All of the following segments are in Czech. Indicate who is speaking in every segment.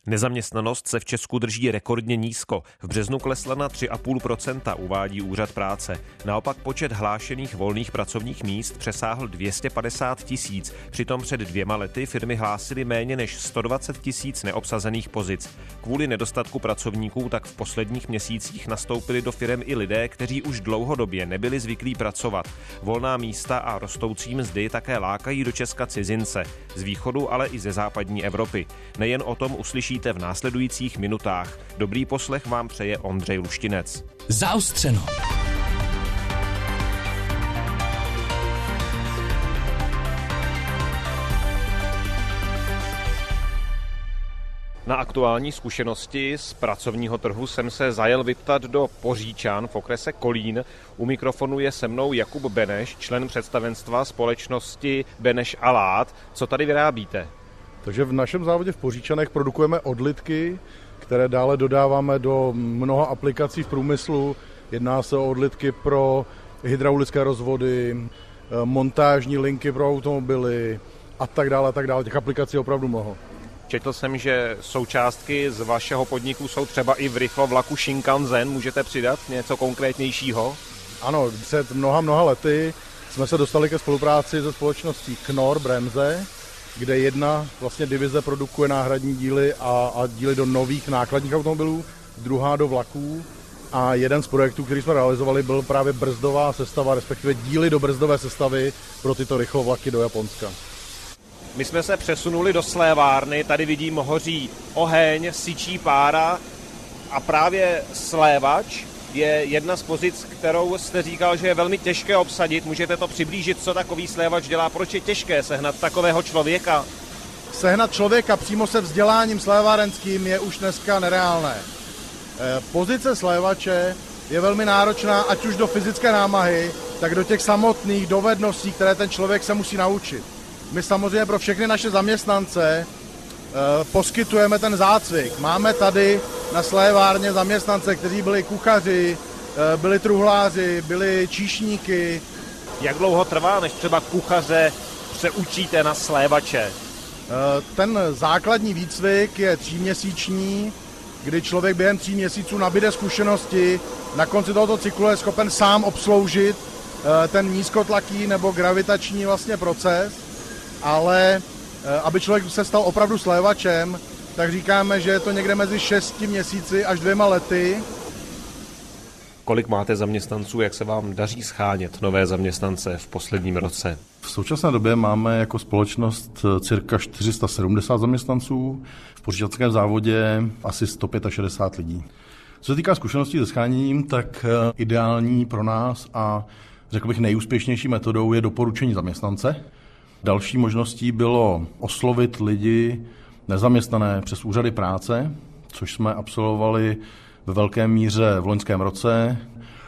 Speaker 1: Nezaměstnanost se v Česku drží rekordně nízko. V březnu klesla na 3,5%, uvádí Úřad práce. Naopak počet hlášených volných pracovních míst přesáhl 250 000. Přitom před 2 lety firmy hlásily méně než 120 000 neobsazených pozic. Kvůli nedostatku pracovníků tak v posledních měsících nastoupili do firem i lidé, kteří už dlouhodobě nebyli zvyklí pracovat. Volná místa a rostoucí mzdy také lákají do Česka cizince. Z východu, ale i ze západní Evropy. Nejen o tom uslyšíte v následujících minutách. Dobrý poslech vám přeje Ondřej Luštinec.
Speaker 2: Zaostřeno.
Speaker 1: Na aktuální zkušenosti z pracovního trhu jsem se zajel vyptat do Poříčan v okrese Kolín. U mikrofonu je se mnou Jakub Beneš, člen představenstva společnosti Beneš a Lát. Co tady vyrábíte?
Speaker 3: Takže v našem závodě v Poříčanech produkujeme odlitky, které dále dodáváme do mnoha aplikací v průmyslu. Jedná se o odlitky pro hydraulické rozvody, montážní linky pro automobily a tak dále, tak dále. Těch aplikací je opravdu mnoho.
Speaker 1: Četl jsem, že součástky z vašeho podniku jsou třeba i v rychlovlaku Shinkansen. Můžete přidat něco konkrétnějšího?
Speaker 3: Ano, před mnoha lety jsme se dostali ke spolupráci se společností Knorr Bremse, kde jedna vlastně divize produkuje náhradní díly a díly do nových nákladních automobilů, druhá do vlaků. A jeden z projektů, který jsme realizovali, byl právě brzdová sestava, respektive díly do brzdové sestavy pro tyto rychlovlaky do Japonska.
Speaker 1: My jsme se přesunuli do slévárny, tady vidím hoří oheň, syčí pára a právě slévač je jedna z pozic, kterou jste říkal, že je velmi těžké obsadit. Můžete to přiblížit, co takový slévač dělá? Proč je těžké sehnat takového člověka?
Speaker 3: Sehnat člověka přímo se vzděláním slévárenským je už dneska nereálné. Pozice slévače je velmi náročná, ať už do fyzické námahy, tak do těch samotných dovedností, které ten člověk se musí naučit. My samozřejmě pro všechny naše zaměstnance poskytujeme ten zácvik. Máme tady na slévárně zaměstnance, kteří byli kuchaři, byli truhláři, byli číšníky.
Speaker 1: Jak dlouho trvá, než třeba kuchaře přeučíte na slévače?
Speaker 3: Ten základní výcvik je 3měsíční, kdy člověk během 3 měsíců nabyde zkušenosti. Na konci tohoto cyklu je schopen sám obsloužit ten nízkotlaký nebo gravitační vlastně proces, ale aby člověk se stal opravdu slévačem, tak říkáme, že je to někde mezi 6 měsíci až 2 lety.
Speaker 1: Kolik máte zaměstnanců, jak se vám daří schánět nové zaměstnance v posledním roce?
Speaker 3: V současné době máme jako společnost cirka 470 zaměstnanců, v poříčanském závodě asi 165 lidí. Co se týká zkušeností se scháněním, tak ideální pro nás a řekl bych nejúspěšnější metodou je doporučení zaměstnance. Další možností bylo oslovit lidi nezaměstnané přes úřady práce, což jsme absolvovali ve velké míře v loňském roce.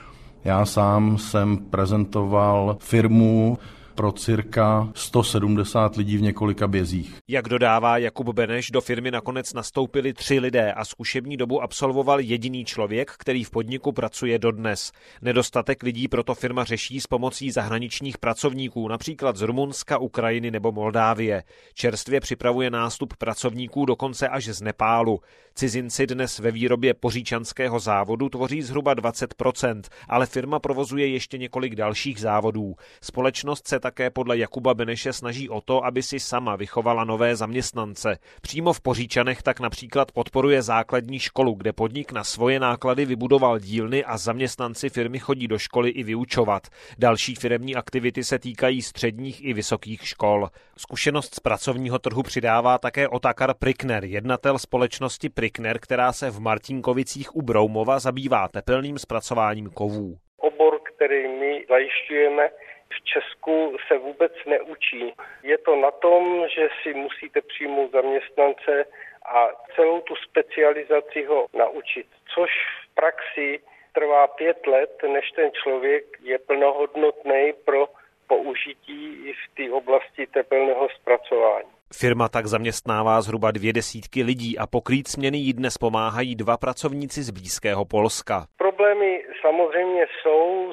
Speaker 3: Já sám jsem prezentoval firmu pro cirka 170 lidí v několika bězích.
Speaker 1: Jak dodává Jakub Beneš, do firmy nakonec nastoupili 3 lidé a zkušební dobu absolvoval jediný člověk, který v podniku pracuje dodnes. Nedostatek lidí proto firma řeší s pomocí zahraničních pracovníků, například z Rumunska, Ukrajiny nebo Moldávie. Čerstvě připravuje nástup pracovníků dokonce až z Nepálu. Cizinci dnes ve výrobě poříčanského závodu tvoří zhruba 20%, ale firma provozuje ještě několik dalších závodů. Společnost se také podle Jakuba Beneše snaží o to, aby si sama vychovala nové zaměstnance. Přímo v Poříčanech tak například podporuje základní školu, kde podnik na svoje náklady vybudoval dílny a zaměstnanci firmy chodí do školy i vyučovat. Další firemní aktivity se týkají středních i vysokých škol. Zkušenost z pracovního trhu přidává také Otakar Prikner, jednatel společnosti Prikner, která se v Martinkovicích u Broumova zabývá tepelným zpracováním kovů.
Speaker 4: Obor, který my zajišťujeme, v Česku se vůbec neučí. Je to na tom, že si musíte přijmout zaměstnance a celou tu specializaci ho naučit, což v praxi trvá 5 let, než ten člověk je plnohodnotný pro použití v té oblasti tepelného zpracování.
Speaker 1: Firma tak zaměstnává zhruba 200 lidí a pokrýt směny jí dnes pomáhají 2 pracovníci z blízkého Polska.
Speaker 4: Problémy samozřejmě jsou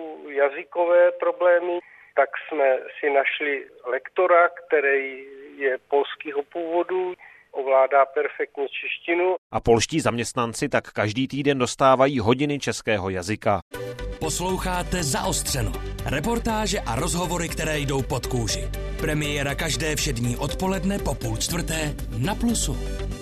Speaker 4: jazykové problémy, tak jsme si našli lektora, který je polského původu. ovládá perfektně češtinu.
Speaker 1: A polští zaměstnanci tak každý týden dostávají hodiny českého jazyka.
Speaker 2: Posloucháte Zaostřeno. Reportáže a rozhovory, které jdou pod kůži. Premiéra každé všední odpoledne po 3:30 na Plusu.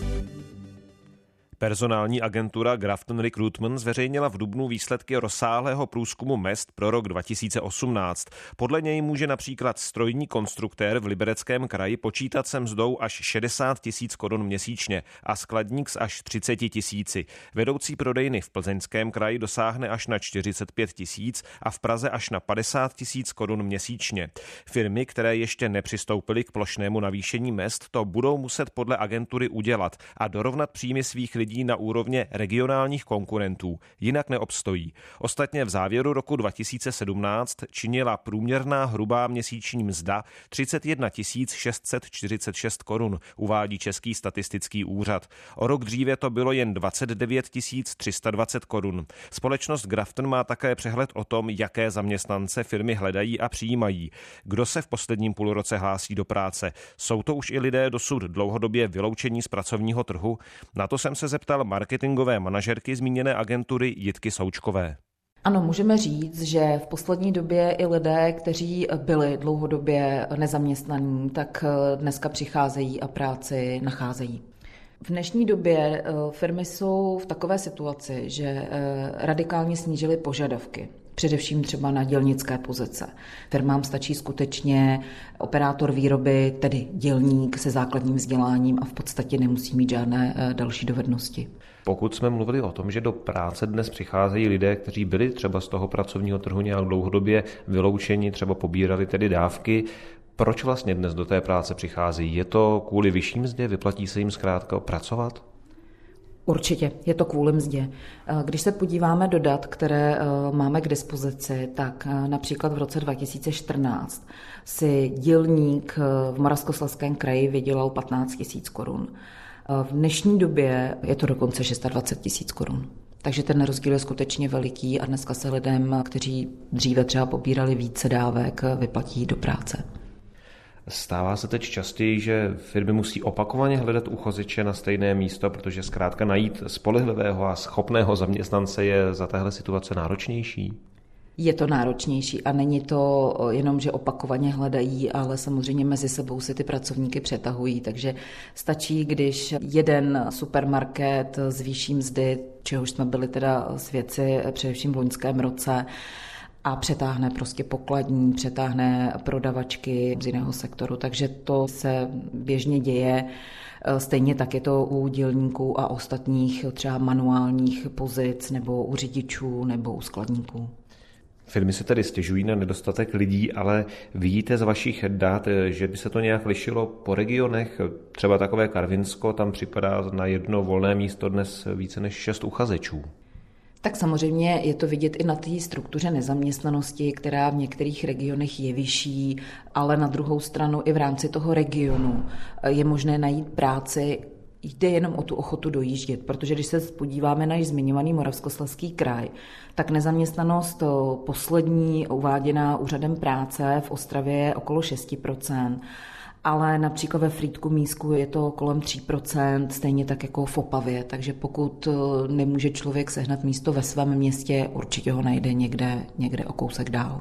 Speaker 1: Personální agentura Grafton Recruitment zveřejnila v dubnu výsledky rozsáhlého průzkumu mezd pro rok 2018. Podle něj může například strojní konstruktér v Libereckém kraji počítat se mzdou až 60 000 korun měsíčně a skladník s až 30 000. Vedoucí prodejny v Plzeňském kraji dosáhne až na 45 000 a v Praze až na 50 000 korun měsíčně. Firmy, které ještě nepřistoupily k plošnému navýšení mezd, to budou muset podle agentury udělat a dorovnat příjmy svých lidí na úrovně regionálních konkurentů, jinak neobstojí. Ostatně v závěru roku 2017 činila průměrná hrubá měsíční mzda 31 646 korun, uvádí Český statistický úřad. O rok dříve to bylo jen 29 320 korun. Společnost Grafton má také přehled o tom, jaké zaměstnance firmy hledají a přijímají. Kdo se v posledním půlroce hlásí do práce? Jsou to už i lidé dosud dlouhodobě vyloučení z pracovního trhu? Na to jsem se zeptal marketingové manažerky zmíněné agentury Jitky Součkové.
Speaker 5: Ano, můžeme říct, že v poslední době i lidé, kteří byli dlouhodobě nezaměstnaní, tak dneska přicházejí a práci nacházejí. V dnešní době firmy jsou v takové situaci, že radikálně snížily požadavky. Především třeba na dělnické pozice. Firmám stačí skutečně operátor výroby, tedy dělník se základním vzděláním a v podstatě nemusí mít žádné další dovednosti.
Speaker 6: Pokud jsme mluvili o tom, že do práce dnes přicházejí lidé, kteří byli třeba z toho pracovního trhu nějak dlouhodobě vyloučeni, třeba pobírali tedy dávky, proč vlastně dnes do té práce přicházejí? Je to kvůli vyšší mzdě? Vyplatí se jim zkrátka pracovat?
Speaker 5: Určitě, je to kvůli mzdě. Když se podíváme do dat, které máme k dispozici, tak například v roce 2014 si dělník v Moravskoslezském kraji vydělal 15 000 korun. V dnešní době je to dokonce 26 000 korun. Takže ten rozdíl je skutečně veliký a dneska se lidem, kteří dříve třeba pobírali více dávek, vyplatí do práce.
Speaker 6: Stává se teď častěji, že firmy musí opakovaně hledat uchazeče na stejné místo, protože zkrátka najít spolehlivého a schopného zaměstnance je za téhle situace náročnější?
Speaker 5: Je to náročnější a není to jenom, že opakovaně hledají, ale samozřejmě mezi sebou si ty pracovníky přetahují, takže stačí, když jeden supermarket zvýší mzdy, čehož jsme byli teda svědci především v loňském roce, a přetáhne prostě pokladní, přetáhne prodavačky z jiného sektoru, takže to se běžně děje. Stejně tak je to u dělníků a ostatních třeba manuálních pozic nebo u řidičů nebo u skladníků.
Speaker 6: Firmy se tedy stěžují na nedostatek lidí, ale vidíte z vašich dat, že by se to nějak lišilo po regionech? Třeba takové Karvinsko, tam připadá na jedno volné místo dnes více než 6 uchazečů.
Speaker 5: Tak samozřejmě je to vidět i na té struktuře nezaměstnanosti, která v některých regionech je vyšší, ale na druhou stranu i v rámci toho regionu je možné najít práci. Jde jenom o tu ochotu dojíždět, protože když se podíváme na již zmiňovaný Moravskoslezský kraj, tak nezaměstnanost poslední uváděná úřadem práce v Ostravě je okolo 6%, ale například ve Frýdku-Mísku je to kolem 3%, stejně tak jako v Opavě, takže pokud nemůže člověk sehnat místo ve svém městě, určitě ho najde někde o kousek dál.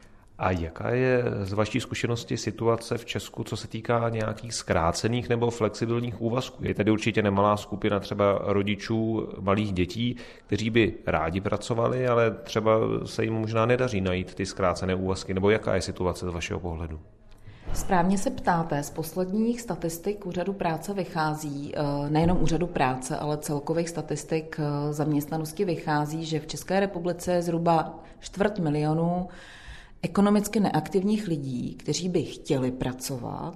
Speaker 6: A jaká je z vaší zkušenosti situace v Česku, co se týká nějakých zkrácených nebo flexibilních úvazků? Je tady určitě nemalá skupina třeba rodičů malých dětí, kteří by rádi pracovali, ale třeba se jim možná nedaří najít ty zkrácené úvazky, nebo jaká je situace z vašeho pohledu?
Speaker 5: Správně se ptáte, z posledních statistik Úřadu práce vychází, nejenom Úřadu práce, ale celkových statistik zaměstnanosti vychází, že v České republice je zhruba 250 000 ekonomicky neaktivních lidí, kteří by chtěli pracovat,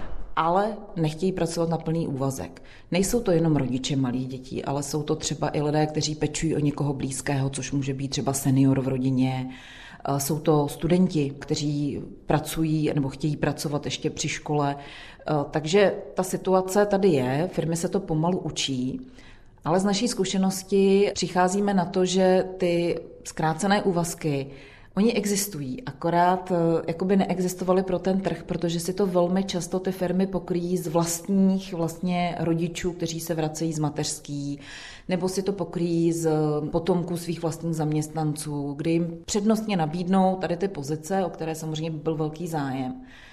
Speaker 5: ale nechtějí pracovat na plný úvazek. Nejsou to jenom rodiče malých dětí, ale jsou to třeba i lidé, kteří pečují o někoho blízkého, což může být třeba senior v rodině. Jsou to studenti, kteří pracují nebo chtějí pracovat ještě při škole. Takže ta situace tady je, firmy se to pomalu učí, ale z naší zkušenosti přicházíme na to, že ty zkrácené úvazky Oni existují, akorát jakoby neexistovali pro ten trh, protože si to velmi často ty firmy pokryjí z vlastních vlastně rodičů, kteří se vracejí z mateřský, nebo si to pokryjí z potomků svých vlastních zaměstnanců, kdy jim přednostně nabídnou tady ty pozice, o které samozřejmě byl velký zájem.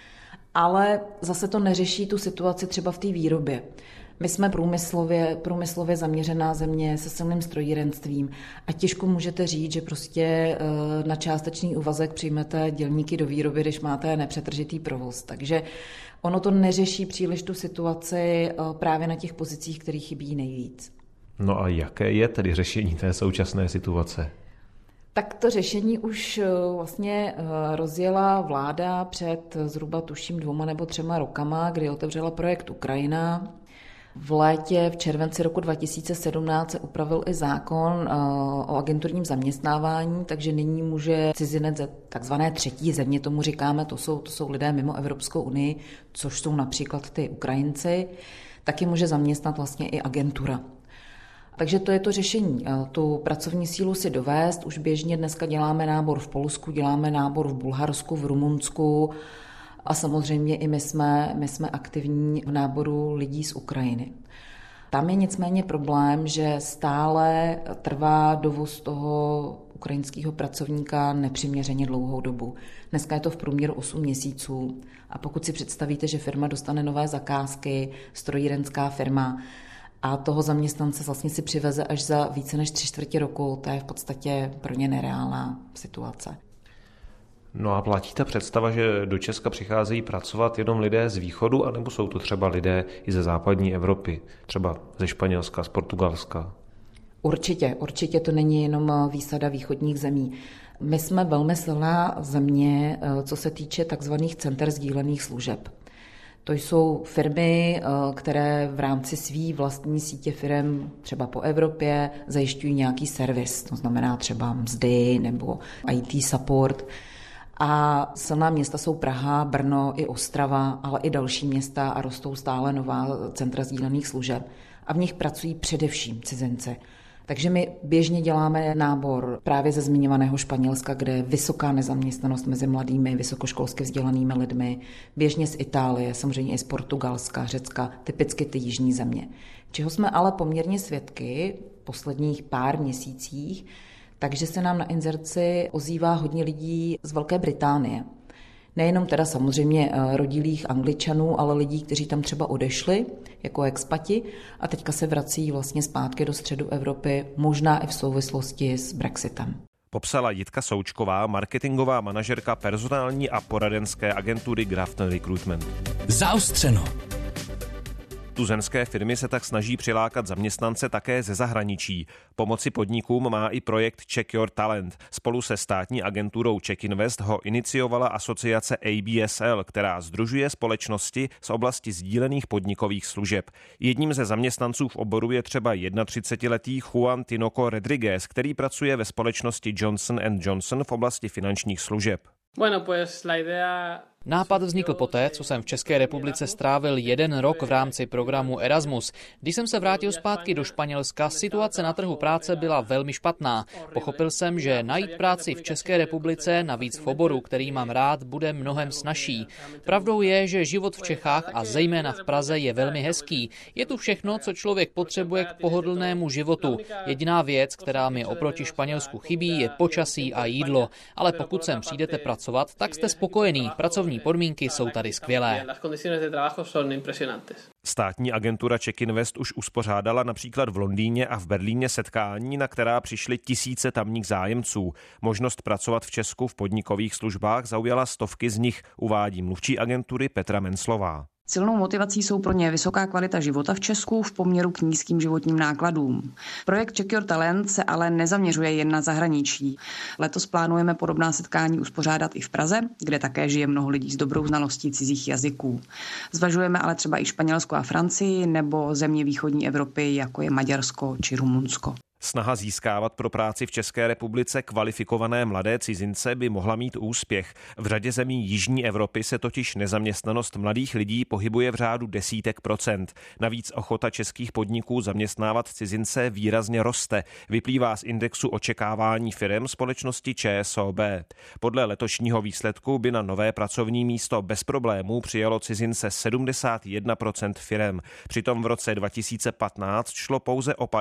Speaker 5: Ale zase to neřeší tu situaci třeba v té výrobě. My jsme průmyslově zaměřená země se silným strojírenstvím a těžko můžete říct, že prostě na částečný úvazek přijmete dělníky do výroby, když máte nepřetržitý provoz. Takže ono to neřeší příliš tu situaci právě na těch pozicích, které chybí nejvíc.
Speaker 6: No a jaké je tedy řešení té současné situace?
Speaker 5: Tak to řešení už vlastně rozjela vláda před zhruba tuším 2 nebo 3 rokama, kdy otevřela projekt Ukrajina. V létě, v červenci roku 2017 se upravil i zákon o agenturním zaměstnávání, takže nyní může cizinec ze takzvané třetí země, tomu říkáme, to jsou lidé mimo Evropskou unii, což jsou například ty Ukrajinci, taky může zaměstnat vlastně i agentura. Takže to je to řešení. Tu pracovní sílu si dovést. Už běžně dneska děláme nábor v Polsku, děláme nábor v Bulharsku, v Rumunsku a samozřejmě i my jsme aktivní v náboru lidí z Ukrajiny. Tam je nicméně problém, že stále trvá dovoz toho ukrajinského pracovníka nepřiměřeně dlouhou dobu. Dneska je to v průměru 8 měsíců a pokud si představíte, že firma dostane nové zakázky, strojírenská firma, a toho zaměstnance vlastně si přiveze až za více než 3/4 roku. To je v podstatě pro ně nereálná situace.
Speaker 6: No a platí ta představa, že do Česka přicházejí pracovat jenom lidé z východu, anebo jsou to třeba lidé i ze západní Evropy, třeba ze Španělska, z Portugalska?
Speaker 5: Určitě to není jenom výsada východních zemí. My jsme velmi silná země, co se týče takzvaných center sdílených služeb. To jsou firmy, které v rámci svý vlastní sítě firem třeba po Evropě zajišťují nějaký servis, to znamená třeba mzdy nebo IT support. A silná města jsou Praha, Brno i Ostrava, ale i další města a rostou stále nová centra sdílených služeb. A v nich pracují především cizinci. Takže my běžně děláme nábor právě ze zmiňovaného Španělska, kde je vysoká nezaměstnanost mezi mladými, vysokoškolsky vzdělanými lidmi, běžně z Itálie, samozřejmě i z Portugalska, Řecka, typicky ty jižní země. Čeho jsme ale poměrně svědky v posledních pár měsících, takže se nám na inzerci ozývá hodně lidí z Velké Británie. Nejenom teda samozřejmě rodilých Angličanů, ale lidí, kteří tam třeba odešli jako expati a teďka se vrací vlastně zpátky do středu Evropy, možná i v souvislosti s Brexitem.
Speaker 1: Popsala Jitka Součková, marketingová manažerka personální a poradenské agentury Grafton Recruitment.
Speaker 2: Zaostřeno.
Speaker 1: Tuzemské firmy se tak snaží přilákat zaměstnance také ze zahraničí. Pomoci podnikům má i projekt Check Your Talent. Spolu se státní agenturou Czech Invest ho iniciovala asociace ABSL, která sdružuje společnosti z oblasti sdílených podnikových služeb. Jedním ze zaměstnanců v oboru je třeba 31letý Juan Tinoco Rodriguez, který pracuje ve společnosti Johnson & Johnson v oblasti finančních služeb.
Speaker 7: Nápad vznikl poté, co jsem v České republice strávil 1 rok v rámci programu Erasmus. Když jsem se vrátil zpátky do Španělska, situace na trhu práce byla velmi špatná. Pochopil jsem, že najít práci v České republice, navíc v oboru, který mám rád, bude mnohem snazší. Pravdou je, že život v Čechách a zejména v Praze je velmi hezký. Je tu všechno, co člověk potřebuje k pohodlnému životu. Jediná věc, která mi oproti Španělsku chybí, je počasí a jídlo. Ale pokud sem přijdete pracovat, tak jste spokojený. Pracovní podmínky jsou tady skvělé.
Speaker 1: Státní agentura Czech Invest už uspořádala například v Londýně a v Berlíně setkání, na která přišly tisíce tamních zájemců. Možnost pracovat v Česku v podnikových službách zaujala stovky z nich, uvádí mluvčí agentury Petra Menclová.
Speaker 8: Silnou motivací jsou pro ně vysoká kvalita života v Česku v poměru k nízkým životním nákladům. Projekt Check Your Talent se ale nezaměřuje jen na zahraničí. Letos plánujeme podobná setkání uspořádat i v Praze, kde také žije mnoho lidí s dobrou znalostí cizích jazyků. Zvažujeme ale třeba i Španělsko a Francii nebo země východní Evropy, jako je Maďarsko či Rumunsko.
Speaker 1: Snaha získávat pro práci v České republice kvalifikované mladé cizince by mohla mít úspěch. V řadě zemí jižní Evropy se totiž nezaměstnanost mladých lidí pohybuje v řádu desítek procent. Navíc ochota českých podniků zaměstnávat cizince výrazně roste. Vyplývá z indexu očekávání firem společnosti ČSOB. Podle letošního výsledku by na nové pracovní místo bez problémů přijalo cizince 71% firem. Přitom v roce 2015 šlo pouze o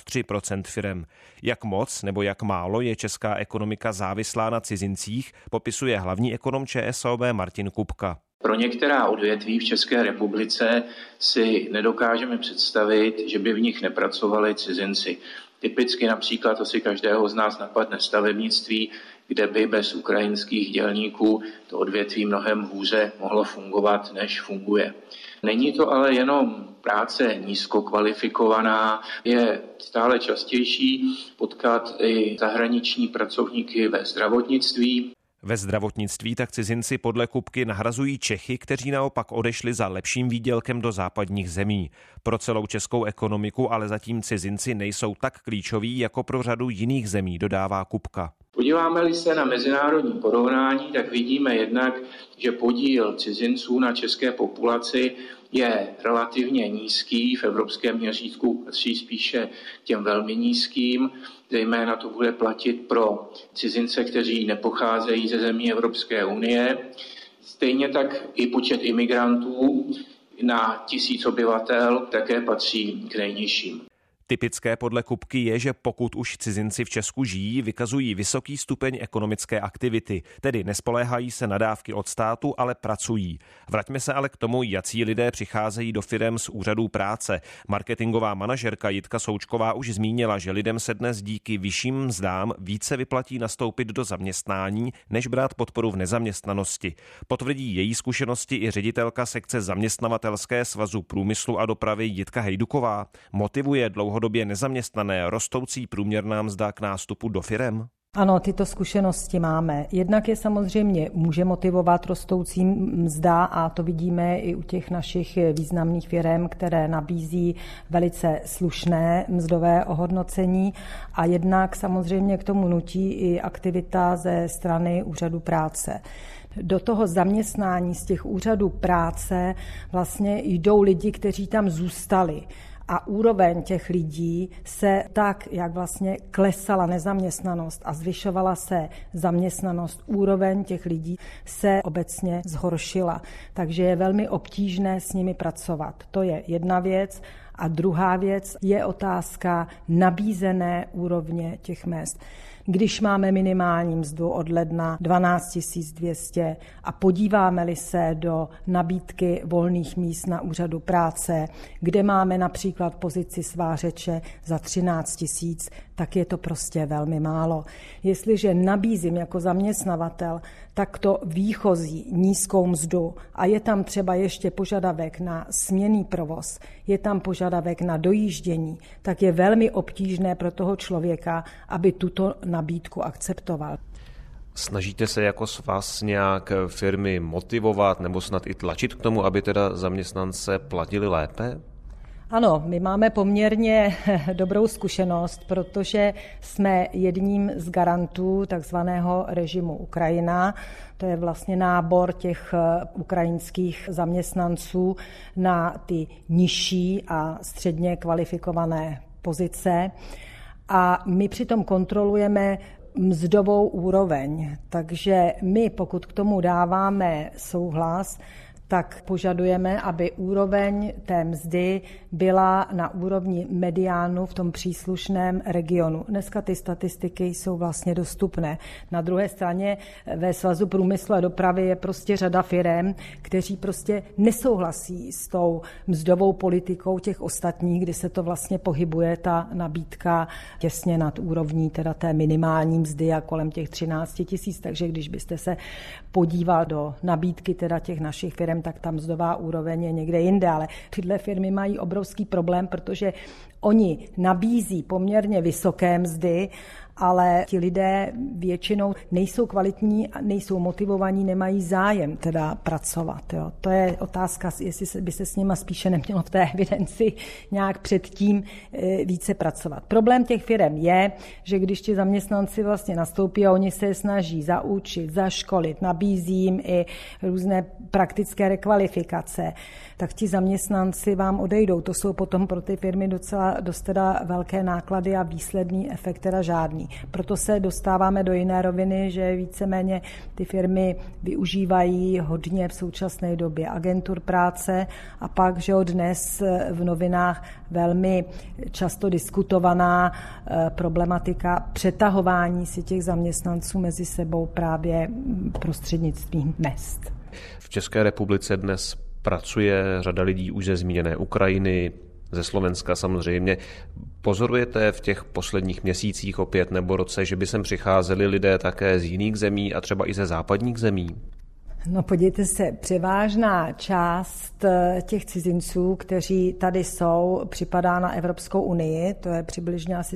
Speaker 1: 53% firem. Jak moc nebo jak málo je česká ekonomika závislá na cizincích, popisuje hlavní ekonom ČSOB Martin Kupka.
Speaker 9: Pro některá odvětví v České republice si nedokážeme představit, že by v nich nepracovali cizinci. Typicky například asi každého z nás napadne stavebnictví, kde by bez ukrajinských dělníků to odvětví mnohem hůře mohlo fungovat, než funguje. Není to ale jenom práce nízkokvalifikovaná, je stále častější potkat i zahraniční pracovníky ve zdravotnictví.
Speaker 1: Ve zdravotnictví tak cizinci podle Kupky nahrazují Čechy, kteří naopak odešli za lepším výdělkem do západních zemí. Pro celou českou ekonomiku ale zatím cizinci nejsou tak klíčoví jako pro řadu jiných zemí, dodává Kupka.
Speaker 9: Podíváme-li se na mezinárodní porovnání, tak vidíme jednak, že podíl cizinců na české populaci je relativně nízký, v evropském měřítku patří spíše těm velmi nízkým, zejména to bude platit pro cizince, kteří nepocházejí ze zemí Evropské unie. Stejně tak i počet imigrantů na 1000 obyvatel také patří k nejnižším.
Speaker 1: Typické podle Kupky je, že pokud už cizinci v Česku žijí, vykazují vysoký stupeň ekonomické aktivity, tedy nespoléhají se na dávky od státu, ale pracují. Vraťme se ale k tomu, jací lidé přicházejí do firem z úřadů práce. Marketingová manažerka Jitka Součková už zmínila, že lidem se dnes díky vyšším mzdám více vyplatí nastoupit do zaměstnání, než brát podporu v nezaměstnanosti. Potvrdí její zkušenosti i ředitelka sekce zaměstnavatelské svazu průmyslu a dopravy Jitka Hejduková. Motivuje dlouhodobě nezaměstnané rostoucí průměrná mzda k nástupu do firem?
Speaker 10: Ano, tyto zkušenosti máme. Jednak je samozřejmě může motivovat rostoucí mzda a to vidíme i u těch našich významných firem, které nabízí velice slušné mzdové ohodnocení a jednak samozřejmě k tomu nutí i aktivita ze strany úřadu práce. Do toho zaměstnání z těch úřadů práce vlastně jdou lidi, kteří tam zůstali. A úroveň těch lidí se tak, jak vlastně klesala nezaměstnanost a zvyšovala se zaměstnanost, úroveň těch lidí se obecně zhoršila. Takže je velmi obtížné s nimi pracovat. To je jedna věc. A druhá věc je otázka nabízené úrovně těch mezd. Když máme minimální mzdu od ledna 12 200 a podíváme-li se do nabídky volných míst na úřadu práce, kde máme například pozici svářeče za 13 000, tak je to prostě velmi málo. Jestliže nabízím jako zaměstnavatel takto výchozí nízkou mzdu a je tam třeba ještě požadavek na směnný provoz, je tam požadavek na dojíždění, tak je velmi obtížné pro toho člověka, aby tuto nabídku akceptoval.
Speaker 6: Snažíte se jako svaz nějak firmy motivovat nebo snad i tlačit k tomu, aby teda zaměstnance platili lépe?
Speaker 10: Ano, my máme poměrně dobrou zkušenost, protože jsme jedním z garantů takzvaného režimu Ukrajina. To je vlastně nábor těch ukrajinských zaměstnanců na ty nižší a středně kvalifikované pozice. A my přitom kontrolujeme mzdovou úroveň. Takže my, pokud k tomu dáváme souhlas, tak požadujeme, aby úroveň té mzdy byla na úrovni mediánu v tom příslušném regionu. Dneska ty statistiky jsou vlastně dostupné. Na druhé straně ve Svazu průmyslu a dopravy je prostě řada firem, kteří prostě nesouhlasí s tou mzdovou politikou těch ostatních, kdy se to vlastně pohybuje ta nabídka těsně nad úrovní teda té minimální mzdy a kolem těch 13 000. Takže když byste se podíval do nabídky teda těch našich firem, tak ta mzdová úroveň je někde jinde, ale tyhle firmy mají obrovský problém, protože Oni nabízí poměrně vysoké mzdy, ale ti lidé většinou nejsou kvalitní, nejsou motivovaní, nemají zájem teda pracovat. Jo. To je otázka, jestli by se s nima spíše nemělo v té evidenci nějak předtím více pracovat. Problém těch firem je, že když ti zaměstnanci vlastně nastoupí a oni se je snaží zaučit, zaškolit, nabízí jim i různé praktické rekvalifikace, tak ti zaměstnanci vám odejdou. To jsou potom pro ty firmy docela dost teda velké náklady a výsledný efekt teda žádný. Proto se dostáváme do jiné roviny, že víceméně ty firmy využívají hodně v současné době agentur práce a pak, že od dnes v novinách velmi často diskutovaná problematika přetahování si těch zaměstnanců mezi sebou právě prostřednictvím mezd.
Speaker 6: V České republice dnes pracuje řada lidí už ze zmíněné Ukrajiny, ze Slovenska samozřejmě. Pozorujete v těch posledních měsících opět nebo roce, že by sem přicházeli lidé také z jiných zemí a třeba i ze západních zemí?
Speaker 10: No podívejte se, převážná část těch cizinců, kteří tady jsou, připadá na Evropskou unii, to je přibližně asi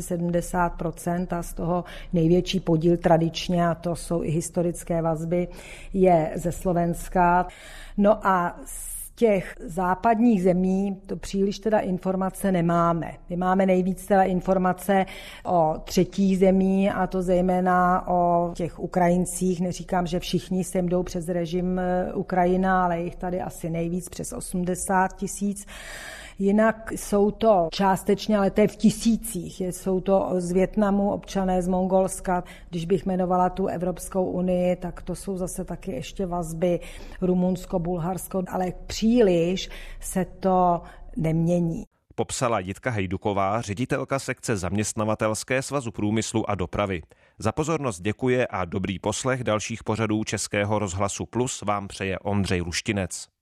Speaker 10: 70% a z toho největší podíl tradičně, a to jsou i historické vazby, je ze Slovenska. No a těch západních zemí to příliš teda informace nemáme. My máme nejvíc teda informace o třetích zemí a to zejména o těch Ukrajincích. Neříkám, že všichni sem jdou přes režim Ukrajina, ale jich tady asi nejvíc, přes 80 000. Jinak jsou to částečně, ale to je v tisících. Jsou to z Vietnamu, občané z Mongolska. Když bych jmenovala tu Evropskou unii, tak to jsou zase taky ještě vazby Rumunsko, Bulharsko, ale příliš se to nemění.
Speaker 1: Popsala Jitka Hejduková, ředitelka sekce zaměstnavatelské Svazu průmyslu a dopravy. Za pozornost děkuje a dobrý poslech dalších pořadů Českého rozhlasu Plus vám přeje Ondřej Luštinec.